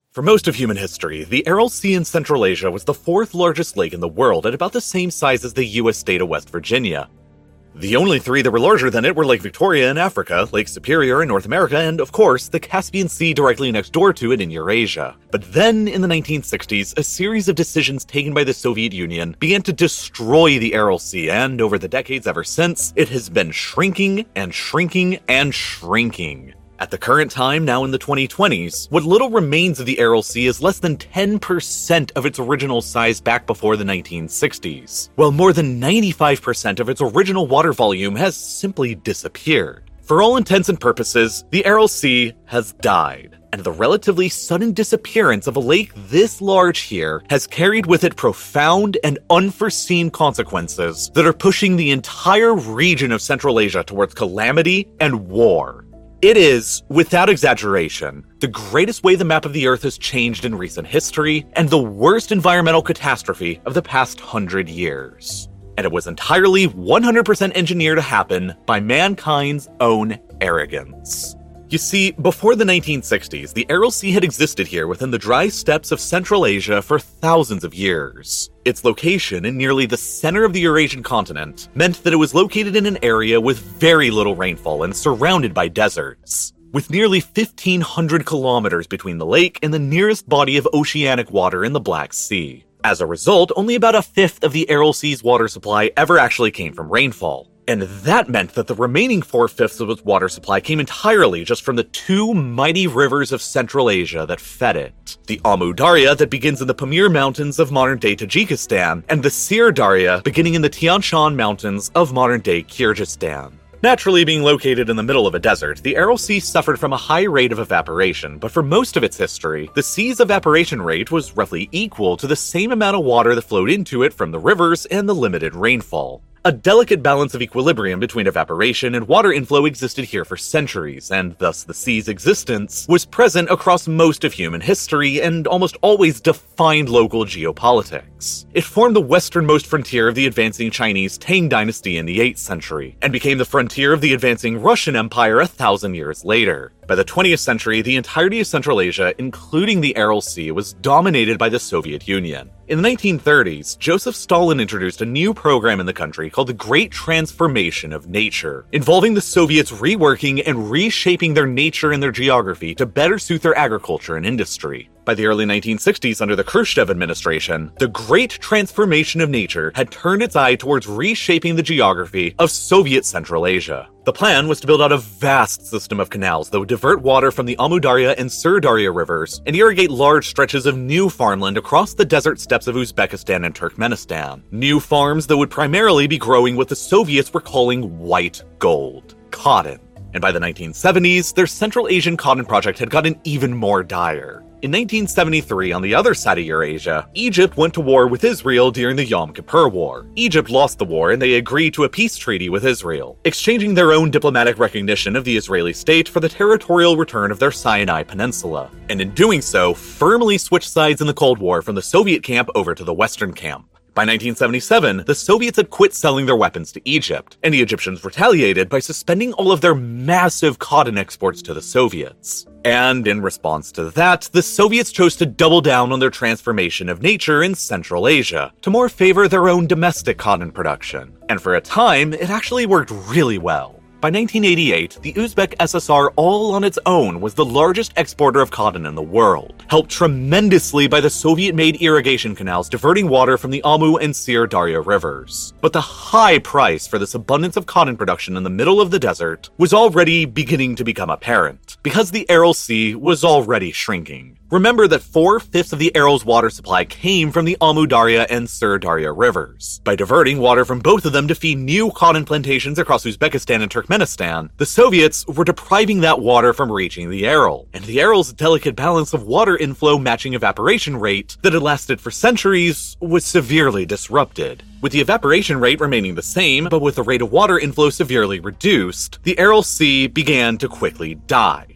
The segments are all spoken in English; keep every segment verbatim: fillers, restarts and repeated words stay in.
For most of human history, the Aral Sea in Central Asia was the fourth largest lake in the world at about the same size as the U S state of West Virginia. The only three that were larger than it were Lake Victoria in Africa, Lake Superior in North America, and, of course, the Caspian Sea directly next door to it in Eurasia. But then, in the nineteen sixties, a series of decisions taken by the Soviet Union began to destroy the Aral Sea, and over the decades ever since, it has been shrinking and shrinking and shrinking. At the current time, now in the twenty twenties, what little remains of the Aral Sea is less than ten percent of its original size back before the nineteen sixties, while more than ninety-five percent of its original water volume has simply disappeared. For all intents and purposes, the Aral Sea has died, and the relatively sudden disappearance of a lake this large here has carried with it profound and unforeseen consequences that are pushing the entire region of Central Asia towards calamity and war. It is, without exaggeration, the greatest way the map of the Earth has changed in recent history, and the worst environmental catastrophe of the past hundred years. And it was entirely one hundred percent engineered to happen by mankind's own arrogance. You see, before the nineteen sixties, the Aral Sea had existed here within the dry steppes of Central Asia for thousands of years. Its location in nearly the center of the Eurasian continent meant that it was located in an area with very little rainfall and surrounded by deserts. With nearly fifteen hundred kilometers between the lake and the nearest body of oceanic water in the Black Sea. As a result, only about a fifth of the Aral Sea's water supply ever actually came from rainfall. And that meant that the remaining four-fifths of its water supply came entirely just from the two mighty rivers of Central Asia that fed it. The Amu Darya that begins in the Pamir Mountains of modern-day Tajikistan, and the Syr Darya beginning in the Tian Shan Mountains of modern-day Kyrgyzstan. Naturally being located in the middle of a desert, the Aral Sea suffered from a high rate of evaporation, but for most of its history, the sea's evaporation rate was roughly equal to the same amount of water that flowed into it from the rivers and the limited rainfall. A delicate balance of equilibrium between evaporation and water inflow existed here for centuries, and thus the sea's existence was present across most of human history and almost always defined local geopolitics. It formed the westernmost frontier of the advancing Chinese Tang dynasty in the eighth century, and became the frontier of the advancing Russian Empire a thousand years later. By the twentieth century, the entirety of Central Asia, including the Aral Sea, was dominated by the Soviet Union. In the nineteen thirties, Joseph Stalin introduced a new program in the country called the Great Transformation of Nature, involving the Soviets reworking and reshaping their nature and their geography to better suit their agriculture and industry. By the early nineteen sixties, under the Khrushchev administration, the Great Transformation of Nature had turned its eye towards reshaping the geography of Soviet Central Asia. The plan was to build out a vast system of canals that would divert water from the Amu Darya and Syr Darya rivers and irrigate large stretches of new farmland across the desert steppes of Uzbekistan and Turkmenistan. New farms that would primarily be growing what the Soviets were calling white gold, cotton. And by the nineteen seventies, their Central Asian cotton project had gotten even more dire. In nineteen seventy-three, on the other side of Eurasia, Egypt went to war with Israel during the Yom Kippur War. Egypt lost the war and they agreed to a peace treaty with Israel, exchanging their own diplomatic recognition of the Israeli state for the territorial return of their Sinai Peninsula. And in doing so, firmly switched sides in the Cold War from the Soviet camp over to the Western camp. By nineteen seventy-seven, the Soviets had quit selling their weapons to Egypt, and the Egyptians retaliated by suspending all of their massive cotton exports to the Soviets. And in response to that, the Soviets chose to double down on their transformation of nature in Central Asia, to more favor their own domestic cotton production. And for a time, it actually worked really well. By nineteen eighty-eight, the Uzbek S S R all on its own was the largest exporter of cotton in the world, helped tremendously by the Soviet-made irrigation canals diverting water from the Amu and Syr Darya rivers. But the high price for this abundance of cotton production in the middle of the desert was already beginning to become apparent, because the Aral Sea was already shrinking. Remember that four-fifths of the Aral's water supply came from the Amu Darya and Syr Darya rivers. By diverting water from both of them to feed new cotton plantations across Uzbekistan and Turkmenistan, the Soviets were depriving that water from reaching the Aral, and the Aral's delicate balance of water inflow matching evaporation rate that had lasted for centuries was severely disrupted. With the evaporation rate remaining the same, but with the rate of water inflow severely reduced, the Aral Sea began to quickly die.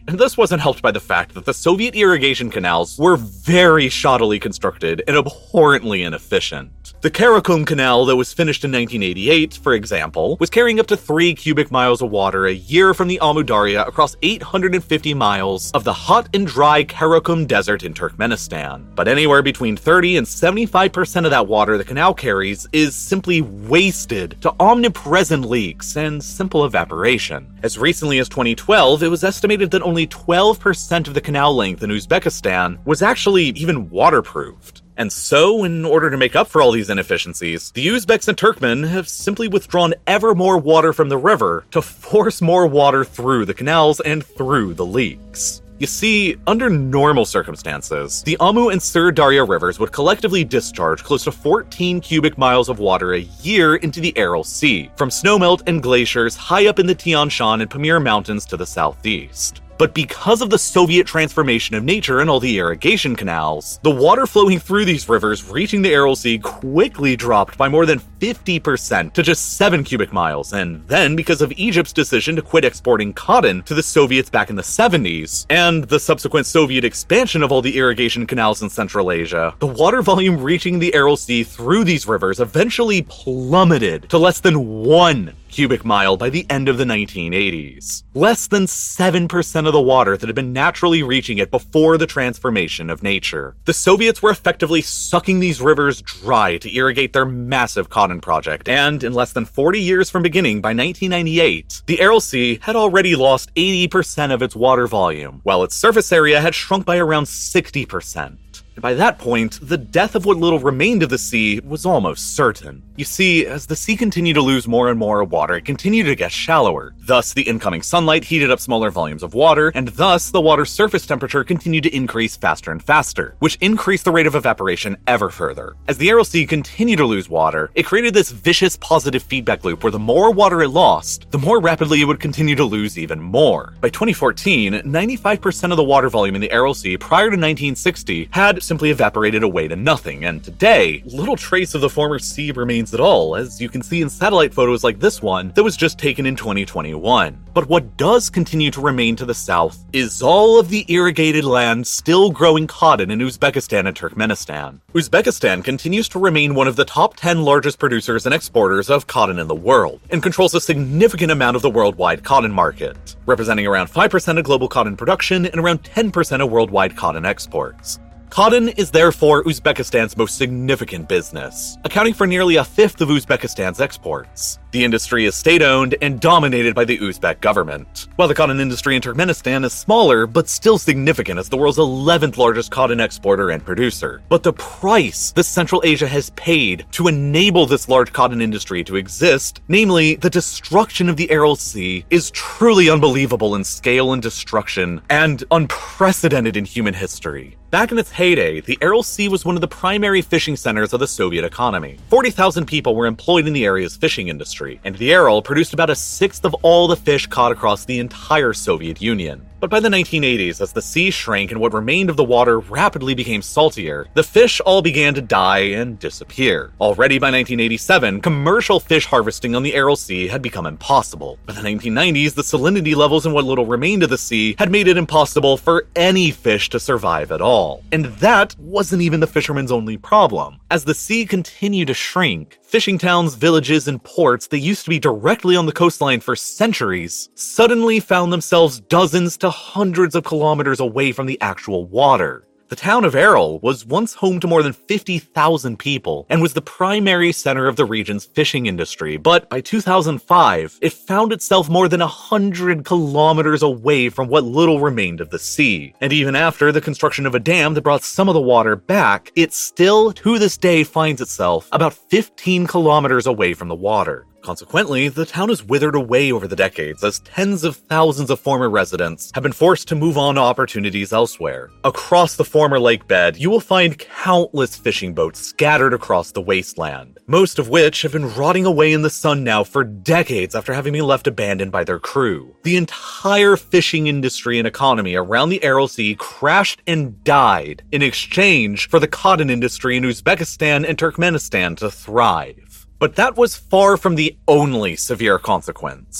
And this wasn't helped by the fact that the Soviet irrigation canals were very shoddily constructed and abhorrently inefficient. The Karakum Canal that was finished in nineteen eighty-eight, for example, was carrying up to three cubic miles of water a year from the Amu Darya across eight hundred fifty miles of the hot and dry Karakum Desert in Turkmenistan. But anywhere between thirty and seventy-five percent of that water the canal carries is simply wasted to omnipresent leaks and simple evaporation. As recently as twenty twelve, it was estimated that only twelve percent of the canal length in Uzbekistan was actually even waterproofed. And so, in order to make up for all these inefficiencies, the Uzbeks and Turkmen have simply withdrawn ever more water from the river to force more water through the canals and through the leaks. You see, under normal circumstances, the Amu and Syr Darya rivers would collectively discharge close to fourteen cubic miles of water a year into the Aral Sea, from snowmelt and glaciers high up in the Tian Shan and Pamir Mountains to the southeast. But because of the Soviet transformation of nature and all the irrigation canals, the water flowing through these rivers reaching the Aral Sea quickly dropped by more than fifty percent to just seven cubic miles, and then because of Egypt's decision to quit exporting cotton to the Soviets back in the seventies, and the subsequent Soviet expansion of all the irrigation canals in Central Asia, the water volume reaching the Aral Sea through these rivers eventually plummeted to less than one cubic mile by the end of the nineteen eighties. Less than seven percent of the water that had been naturally reaching it before the transformation of nature. The Soviets were effectively sucking these rivers dry to irrigate their massive cotton project, and in less than forty years from beginning, by nineteen ninety-eight, the Aral Sea had already lost eighty percent of its water volume, while its surface area had shrunk by around sixty percent. And by that point, the death of what little remained of the sea was almost certain. You see, as the sea continued to lose more and more water, it continued to get shallower. Thus, the incoming sunlight heated up smaller volumes of water, and thus the water's surface temperature continued to increase faster and faster, which increased the rate of evaporation ever further. As the Aral Sea continued to lose water, it created this vicious positive feedback loop where the more water it lost, the more rapidly it would continue to lose even more. By twenty fourteen, ninety-five percent of the water volume in the Aral Sea prior to nineteen sixty had simply evaporated away to nothing, and today, little trace of the former sea remains at all, as you can see in satellite photos like this one that was just taken in twenty twenty-one. But what does continue to remain to the south is all of the irrigated land still growing cotton in Uzbekistan and Turkmenistan. Uzbekistan continues to remain one of the top ten largest producers and exporters of cotton in the world, and controls a significant amount of the worldwide cotton market, representing around five percent of global cotton production and around ten percent of worldwide cotton exports. Cotton is therefore Uzbekistan's most significant business, accounting for nearly a fifth of Uzbekistan's exports. The industry is state-owned and dominated by the Uzbek government, while the cotton industry in Turkmenistan is smaller but still significant as the world's eleventh largest cotton exporter and producer. But the price that Central Asia has paid to enable this large cotton industry to exist, namely the destruction of the Aral Sea, is truly unbelievable in scale and destruction, and unprecedented in human history. Back in its heyday, the Aral Sea was one of the primary fishing centers of the Soviet economy. forty thousand people were employed in the area's fishing industry, and the Aral produced about a sixth of all the fish caught across the entire Soviet Union. But by the nineteen eighties, as the sea shrank and what remained of the water rapidly became saltier, the fish all began to die and disappear. Already by nineteen eighty-seven, commercial fish harvesting on the Aral Sea had become impossible. By the nineteen nineties, the salinity levels in what little remained of the sea had made it impossible for any fish to survive at all. And that wasn't even the fishermen's only problem. As the sea continued to shrink, fishing towns, villages, and ports that used to be directly on the coastline for centuries suddenly found themselves dozens to hundreds of kilometers away from the actual water. The town of Aral was once home to more than fifty thousand people and was the primary center of the region's fishing industry, but by two thousand five, it found itself more than one hundred kilometers away from what little remained of the sea. And even after the construction of a dam that brought some of the water back, it still, to this day, finds itself about fifteen kilometers away from the water. Consequently, the town has withered away over the decades as tens of thousands of former residents have been forced to move on to opportunities elsewhere. Across the former lake bed, you will find countless fishing boats scattered across the wasteland, most of which have been rotting away in the sun now for decades after having been left abandoned by their crew. The entire fishing industry and economy around the Aral Sea crashed and died in exchange for the cotton industry in Uzbekistan and Turkmenistan to thrive. But that was far from the only severe consequence.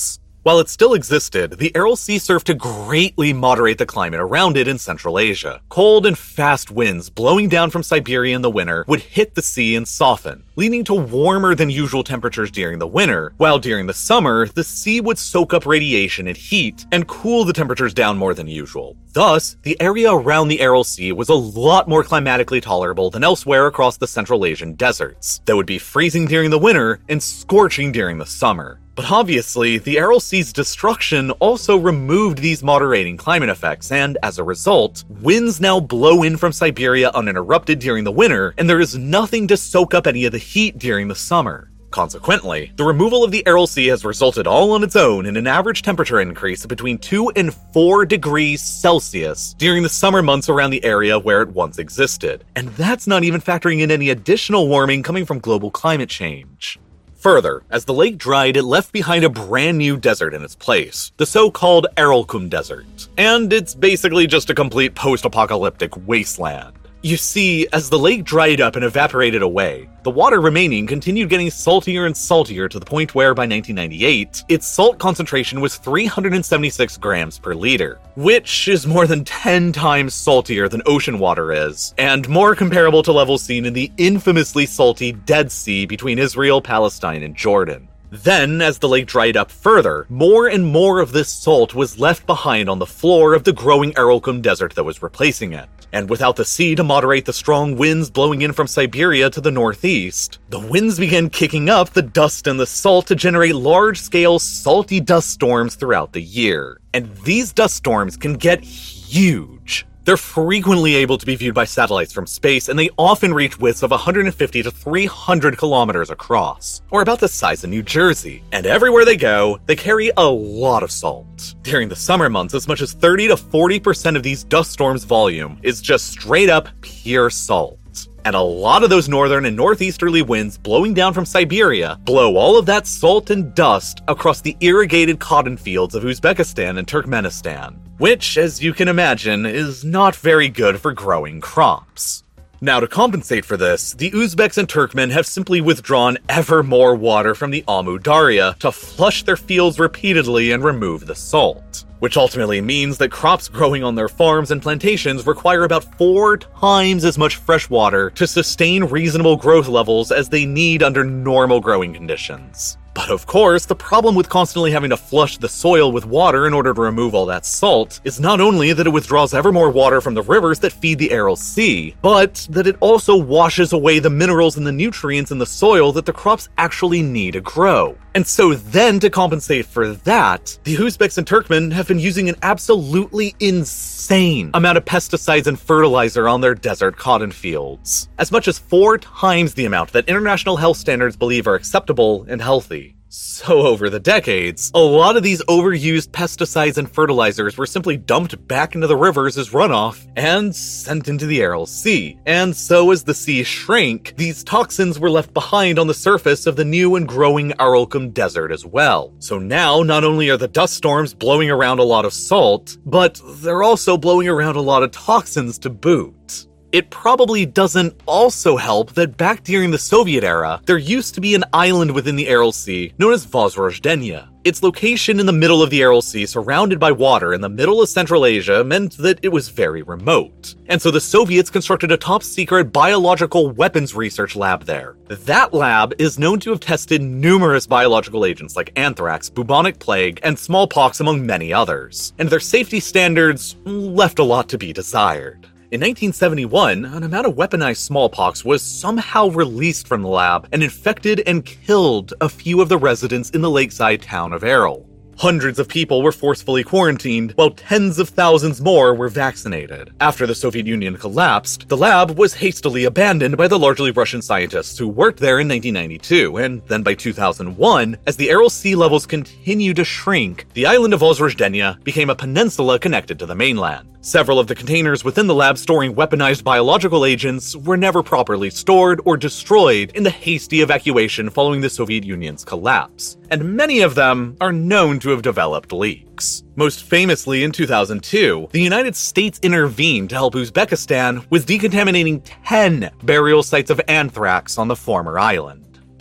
While it still existed, the Aral Sea served to greatly moderate the climate around it in Central Asia. Cold and fast winds blowing down from Siberia in the winter would hit the sea and soften, leading to warmer than usual temperatures during the winter, while during the summer, the sea would soak up radiation and heat and cool the temperatures down more than usual. Thus, the area around the Aral Sea was a lot more climatically tolerable than elsewhere across the Central Asian deserts, that would be freezing during the winter and scorching during the summer. But obviously, the Aral Sea's destruction also removed these moderating climate effects, and as a result, winds now blow in from Siberia uninterrupted during the winter, and there is nothing to soak up any of the heat during the summer. Consequently, the removal of the Aral Sea has resulted all on its own in an average temperature increase of between two and four degrees Celsius during the summer months around the area where it once existed. And that's not even factoring in any additional warming coming from global climate change. Further, as the lake dried, it left behind a brand new desert in its place, the so-called Aralkum Desert. And it's basically just a complete post-apocalyptic wasteland. You see, as the lake dried up and evaporated away, the water remaining continued getting saltier and saltier to the point where, by nineteen ninety-eight, its salt concentration was three hundred seventy-six grams per liter, which is more than ten times saltier than ocean water is, and more comparable to levels seen in the infamously salty Dead Sea between Israel, Palestine, and Jordan. Then, as the lake dried up further, more and more of this salt was left behind on the floor of the growing Aralkum Desert that was replacing it. And without the sea to moderate the strong winds blowing in from Siberia to the northeast, the winds began kicking up the dust and the salt to generate large-scale salty dust storms throughout the year. And these dust storms can get huge. They're frequently able to be viewed by satellites from space, and they often reach widths of one hundred fifty to three hundred kilometers across, or about the size of New Jersey. And everywhere they go, they carry a lot of salt. During the summer months, as much as thirty to forty percent of these dust storms' volume is just straight up pure salt. And a lot of those northern and northeasterly winds blowing down from Siberia blow all of that salt and dust across the irrigated cotton fields of Uzbekistan and Turkmenistan, which, as you can imagine, is not very good for growing crops. Now, to compensate for this, the Uzbeks and Turkmen have simply withdrawn ever more water from the Amu Darya to flush their fields repeatedly and remove the salt, which ultimately means that crops growing on their farms and plantations require about four times as much fresh water to sustain reasonable growth levels as they need under normal growing conditions. But of course, the problem with constantly having to flush the soil with water in order to remove all that salt is not only that it withdraws ever more water from the rivers that feed the Aral Sea, but that it also washes away the minerals and the nutrients in the soil that the crops actually need to grow. And so then, to compensate for that, the Uzbeks and Turkmen have been using an absolutely insane amount of pesticides and fertilizer on their desert cotton fields, as much as four times the amount that international health standards believe are acceptable and healthy. So over the decades, a lot of these overused pesticides and fertilizers were simply dumped back into the rivers as runoff and sent into the Aral Sea. And so as the sea shrank, these toxins were left behind on the surface of the new and growing Aralkum Desert as well. So now, not only are the dust storms blowing around a lot of salt, but they're also blowing around a lot of toxins to boot. It probably doesn't also help that back during the Soviet era, there used to be an island within the Aral Sea known as Vozrojdeniya. Its location in the middle of the Aral Sea, surrounded by water in the middle of Central Asia, meant that it was very remote. And so the Soviets constructed a top-secret biological weapons research lab there. That lab is known to have tested numerous biological agents like anthrax, bubonic plague, and smallpox, among many others. And their safety standards left a lot to be desired. In nineteen seventy-one, an amount of weaponized smallpox was somehow released from the lab and infected and killed a few of the residents in the lakeside town of Aral. Hundreds of people were forcefully quarantined, while tens of thousands more were vaccinated. After the Soviet Union collapsed, the lab was hastily abandoned by the largely Russian scientists who worked there in nineteen ninety-two, and then by two thousand one, as the Aral sea levels continued to shrink, the island of Vozrojdeniya became a peninsula connected to the mainland. Several of the containers within the lab storing weaponized biological agents were never properly stored or destroyed in the hasty evacuation following the Soviet Union's collapse, and many of them are known to have developed leaks. Most famously, in two thousand two, the United States intervened to help Uzbekistan with decontaminating ten burial sites of anthrax on the former island.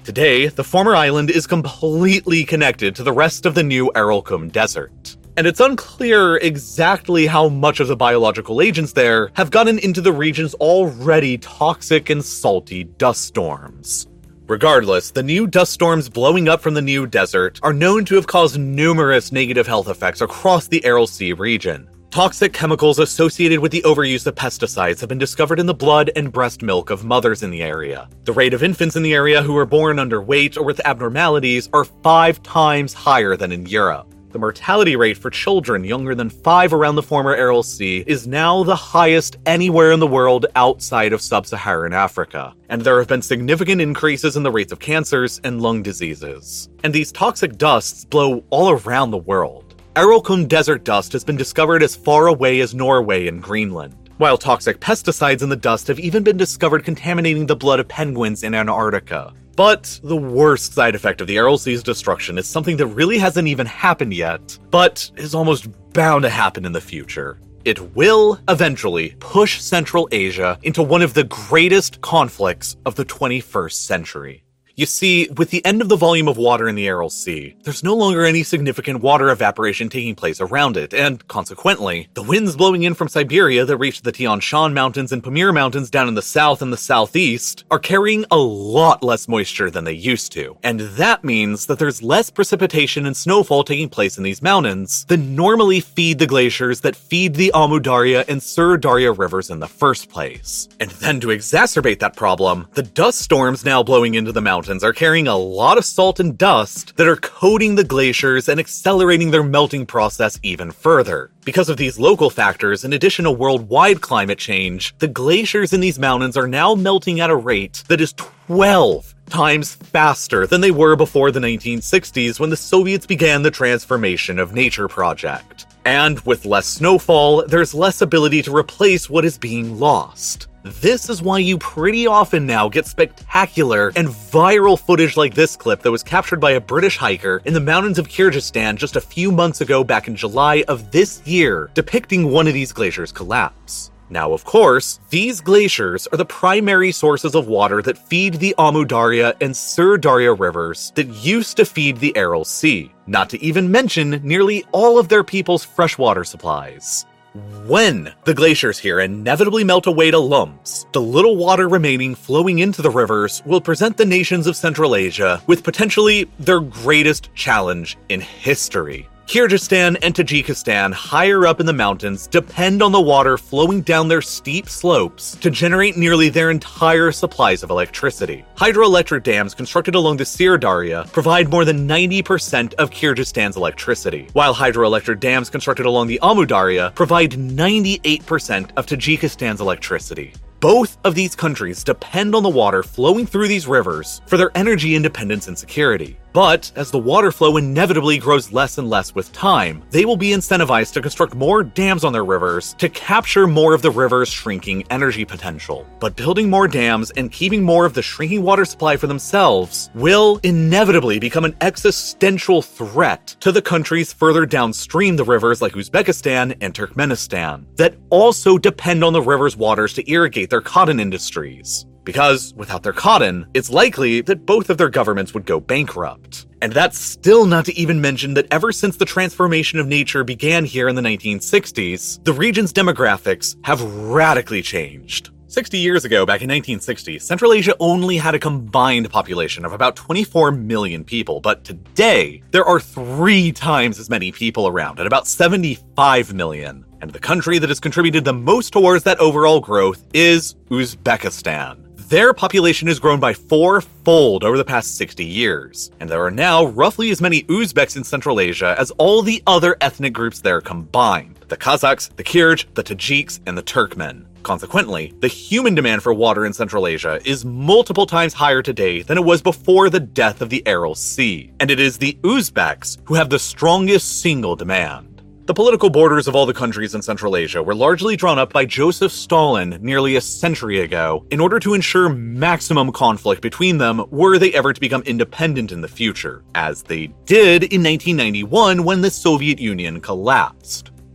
Today, the former island is completely connected to the rest of the new Aralkum Desert. And it's unclear exactly how much of the biological agents there have gotten into the region's already toxic and salty dust storms. Regardless, the new dust storms blowing up from the new desert are known to have caused numerous negative health effects across the Aral Sea region. Toxic chemicals associated with the overuse of pesticides have been discovered in the blood and breast milk of mothers in the area. The rate of infants in the area who are born underweight or with abnormalities are five times higher than in Europe. The mortality rate for children younger than five around the former Aral Sea is now the highest anywhere in the world outside of sub-Saharan Africa, and there have been significant increases in the rates of cancers and lung diseases. And these toxic dusts blow all around the world. Aralkum desert dust has been discovered as far away as Norway and Greenland, while toxic pesticides in the dust have even been discovered contaminating the blood of penguins in Antarctica. But the worst side effect of the Aral Sea's destruction is something that really hasn't even happened yet, but is almost bound to happen in the future. It will eventually push Central Asia into one of the greatest conflicts of the twenty-first century. You see, with the end of the volume of water in the Aral Sea, there's no longer any significant water evaporation taking place around it, and consequently, the winds blowing in from Siberia that reach the Tian Shan Mountains and Pamir Mountains down in the south and the southeast are carrying a lot less moisture than they used to. And that means that there's less precipitation and snowfall taking place in these mountains than normally feed the glaciers that feed the Amu Darya and Sur Darya rivers in the first place. And then to exacerbate that problem, the dust storms now blowing into the mountains are carrying a lot of salt and dust that are coating the glaciers and accelerating their melting process even further. Because of these local factors, in addition to worldwide climate change, the glaciers in these mountains are now melting at a rate that is twelve times faster than they were before the nineteen sixties when the Soviets began the Transformation of Nature project. And with less snowfall, there's less ability to replace what is being lost. This is why you pretty often now get spectacular and viral footage like this clip that was captured by a British hiker in the mountains of Kyrgyzstan just a few months ago back in July of this year, depicting one of these glaciers' collapse. Now, of course, these glaciers are the primary sources of water that feed the Amu Darya and Sur Darya rivers that used to feed the Aral Sea, not to even mention nearly all of their people's freshwater supplies. When the glaciers here inevitably melt away to lumps, the little water remaining flowing into the rivers will present the nations of Central Asia with potentially their greatest challenge in history. Kyrgyzstan and Tajikistan, higher up in the mountains, depend on the water flowing down their steep slopes to generate nearly their entire supplies of electricity. Hydroelectric dams constructed along the Sur Darya provide more than ninety percent of Kyrgyzstan's electricity, while hydroelectric dams constructed along the Amu Darya provide ninety-eight percent of Tajikistan's electricity. Both of these countries depend on the water flowing through these rivers for their energy independence and security. But as the water flow inevitably grows less and less with time, they will be incentivized to construct more dams on their rivers to capture more of the river's shrinking energy potential. But building more dams and keeping more of the shrinking water supply for themselves will inevitably become an existential threat to the countries further downstream the rivers like Uzbekistan and Turkmenistan that also depend on the river's waters to irrigate their cotton industries. Because without their cotton, it's likely that both of their governments would go bankrupt. And that's still not to even mention that ever since the transformation of nature began here in the nineteen sixties, the region's demographics have radically changed. sixty years ago, back in nineteen sixty, Central Asia only had a combined population of about twenty-four million people, but today, there are three times as many people around, at about seventy-five million. And the country that has contributed the most towards that overall growth is Uzbekistan. Their population has grown by fourfold over the past sixty years, and there are now roughly as many Uzbeks in Central Asia as all the other ethnic groups there combined: the Kazakhs, the Kyrgyz, the Tajiks, and the Turkmen. Consequently, the human demand for water in Central Asia is multiple times higher today than it was before the death of the Aral Sea, and it is the Uzbeks who have the strongest single demand. The political borders of all the countries in Central Asia were largely drawn up by Joseph Stalin nearly a century ago in order to ensure maximum conflict between them were they ever to become independent in the future, as they did in nineteen ninety-one when the Soviet Union collapsed.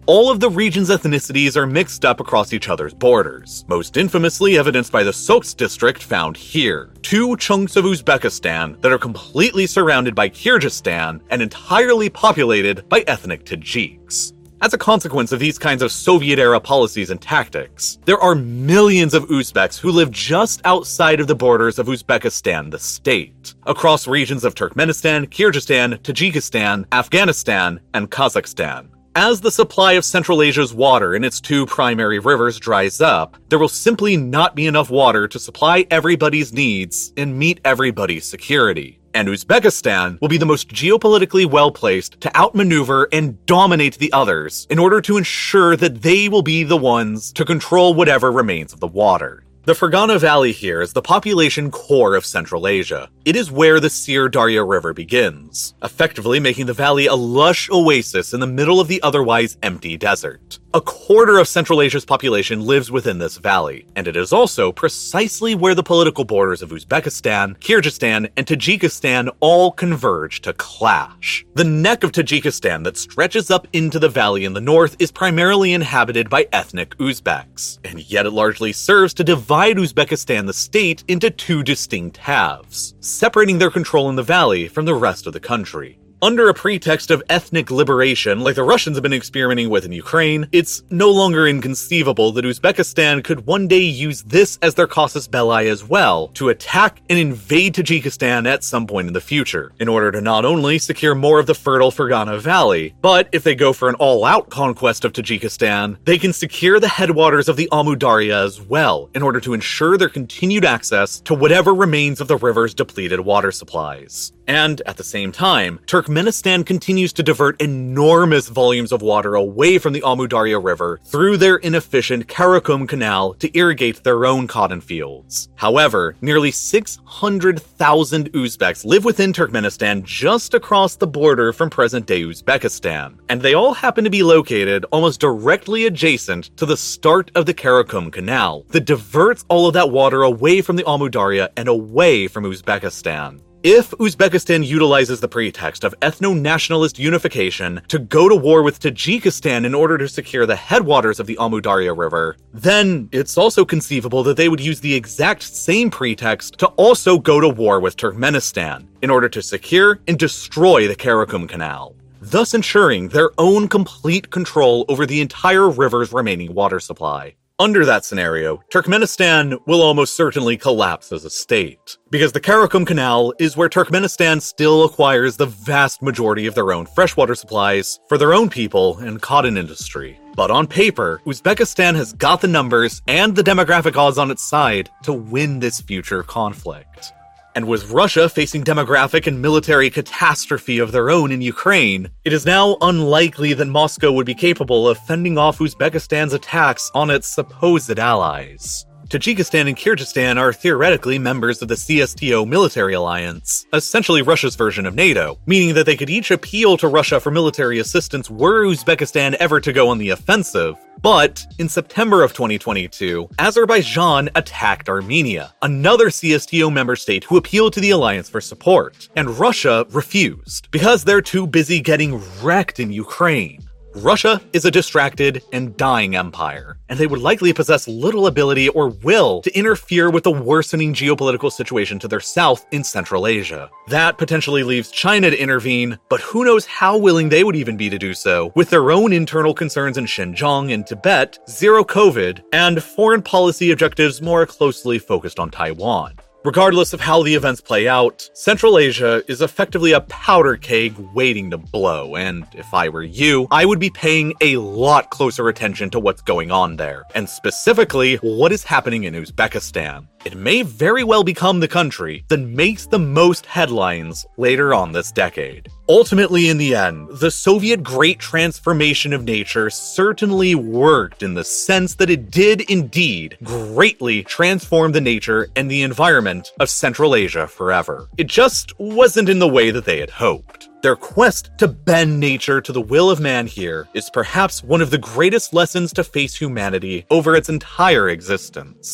all of the region's ethnicities are mixed up across each other's borders, most infamously evidenced by the Soks district found here, two chunks of Uzbekistan that are completely surrounded by Kyrgyzstan and entirely populated by ethnic Tajiks. As a consequence of these kinds of Soviet-era policies and tactics, there are millions of Uzbeks who live just outside of the borders of Uzbekistan, the state, across regions of Turkmenistan, Kyrgyzstan, Tajikistan, Afghanistan, and Kazakhstan. As the supply of Central Asia's water in its two primary rivers dries up, there will simply not be enough water to supply everybody's needs and meet everybody's security. And Uzbekistan will be the most geopolitically well-placed to outmaneuver and dominate the others in order to ensure that they will be the ones to control whatever remains of the water. The Fergana Valley here is the population core of Central Asia. It is where the Syr Darya River begins, effectively making the valley a lush oasis in the middle of the otherwise empty desert. A quarter of Central Asia's population lives within this valley, and it is also precisely where the political borders of Uzbekistan, Kyrgyzstan, and Tajikistan all converge to clash. The neck of Tajikistan that stretches up into the valley in the north is primarily inhabited by ethnic Uzbeks, and yet it largely serves to divide Uzbekistan the state into two distinct halves, separating their control in the valley from the rest of the country. Under a pretext of ethnic liberation, like the Russians have been experimenting with in Ukraine, it's no longer inconceivable that Uzbekistan could one day use this as their casus belli as well, to attack and invade Tajikistan at some point in the future, in order to not only secure more of the fertile Fergana Valley, but if they go for an all-out conquest of Tajikistan, they can secure the headwaters of the Amu Darya as well, in order to ensure their continued access to whatever remains of the river's depleted water supplies. And, at the same time, Turkmenistan continues to divert enormous volumes of water away from the Amu Darya River through their inefficient Karakum Canal to irrigate their own cotton fields. However, nearly six hundred thousand Uzbeks live within Turkmenistan just across the border from present-day Uzbekistan, and they all happen to be located almost directly adjacent to the start of the Karakum Canal that diverts all of that water away from the Amu Darya and away from Uzbekistan. If Uzbekistan utilizes the pretext of ethno-nationalist unification to go to war with Tajikistan in order to secure the headwaters of the Amu Darya River, then it's also conceivable that they would use the exact same pretext to also go to war with Turkmenistan in order to secure and destroy the Karakum Canal, thus ensuring their own complete control over the entire river's remaining water supply. Under that scenario, Turkmenistan will almost certainly collapse as a state, because the Karakum Canal is where Turkmenistan still acquires the vast majority of their own freshwater supplies for their own people and cotton industry. But on paper, Uzbekistan has got the numbers and the demographic odds on its side to win this future conflict. And with Russia facing demographic and military catastrophe of their own in Ukraine, it is now unlikely that Moscow would be capable of fending off Uzbekistan's attacks on its supposed allies. Tajikistan and Kyrgyzstan are theoretically members of the C S T O military alliance, essentially Russia's version of NATO, meaning that they could each appeal to Russia for military assistance were Uzbekistan ever to go on the offensive. But, in September of twenty twenty-two, Azerbaijan attacked Armenia, another C S T O member state who appealed to the alliance for support, and Russia refused, because they're too busy getting wrecked in Ukraine. Russia is a distracted and dying empire, and they would likely possess little ability or will to interfere with the worsening geopolitical situation to their south in Central Asia. That potentially leaves China to intervene, but who knows how willing they would even be to do so, with their own internal concerns in Xinjiang and Tibet, zero COVID, and foreign policy objectives more closely focused on Taiwan. Regardless of how the events play out, Central Asia is effectively a powder keg waiting to blow, and if I were you, I would be paying a lot closer attention to what's going on there, and specifically, what is happening in Uzbekistan. It may very well become the country that makes the most headlines later on this decade. Ultimately, in the end, the Soviet Great Transformation of Nature certainly worked in the sense that it did indeed greatly transform the nature and the environment of Central Asia forever. It just wasn't in the way that they had hoped. Their quest to bend nature to the will of man here is perhaps one of the greatest lessons to face humanity over its entire existence.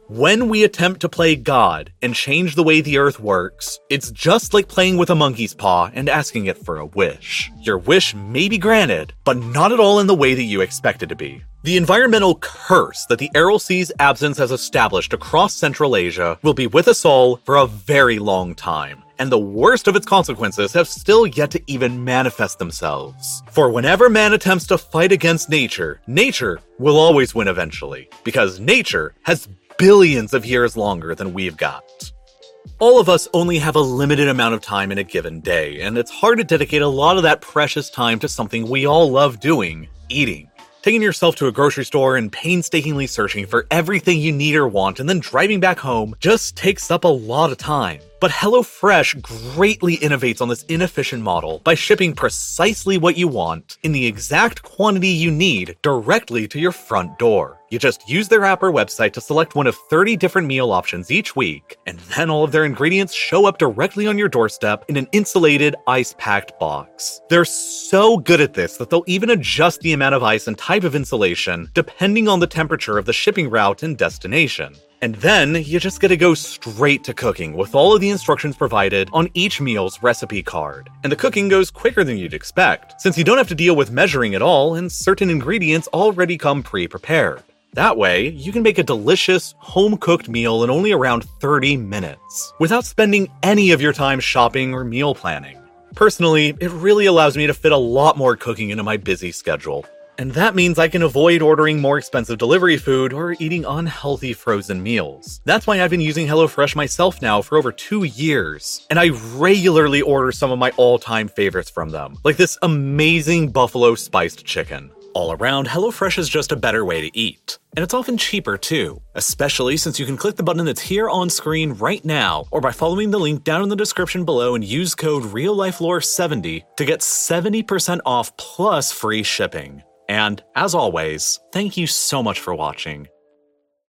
When we attempt to play God and change the way the Earth works, it's just like playing with a monkey's paw and asking it for a wish. Your wish may be granted, but not at all in the way that you expect it to be. The environmental curse that the Aral Sea's absence has established across Central Asia will be with us all for a very long time, and the worst of its consequences have still yet to even manifest themselves. For whenever man attempts to fight against nature, nature will always win eventually, because nature has billions of years longer than we've got. All of us only have a limited amount of time in a given day, and it's hard to dedicate a lot of that precious time to something we all love doing, eating. Taking yourself to a grocery store and painstakingly searching for everything you need or want and then driving back home just takes up a lot of time. But HelloFresh greatly innovates on this inefficient model by shipping precisely what you want in the exact quantity you need directly to your front door. You just use their app or website to select one of thirty different meal options each week, and then all of their ingredients show up directly on your doorstep in an insulated, ice-packed box. They're so good at this that they'll even adjust the amount of ice and type of insulation depending on the temperature of the shipping route and destination. And then, you just get to go straight to cooking with all of the instructions provided on each meal's recipe card. And the cooking goes quicker than you'd expect, since you don't have to deal with measuring at all and certain ingredients already come pre-prepared. That way, you can make a delicious, home-cooked meal in only around thirty minutes, without spending any of your time shopping or meal planning. Personally, it really allows me to fit a lot more cooking into my busy schedule. And that means I can avoid ordering more expensive delivery food or eating unhealthy frozen meals. That's why I've been using HelloFresh myself now for over two years. And I regularly order some of my all-time favorites from them, like this amazing buffalo spiced chicken. All around, HelloFresh is just a better way to eat. And it's often cheaper too, especially since you can click the button that's here on screen right now, or by following the link down in the description below and use code RealLifeLore seventy to get seventy percent off plus free shipping. And, as always, thank you so much for watching.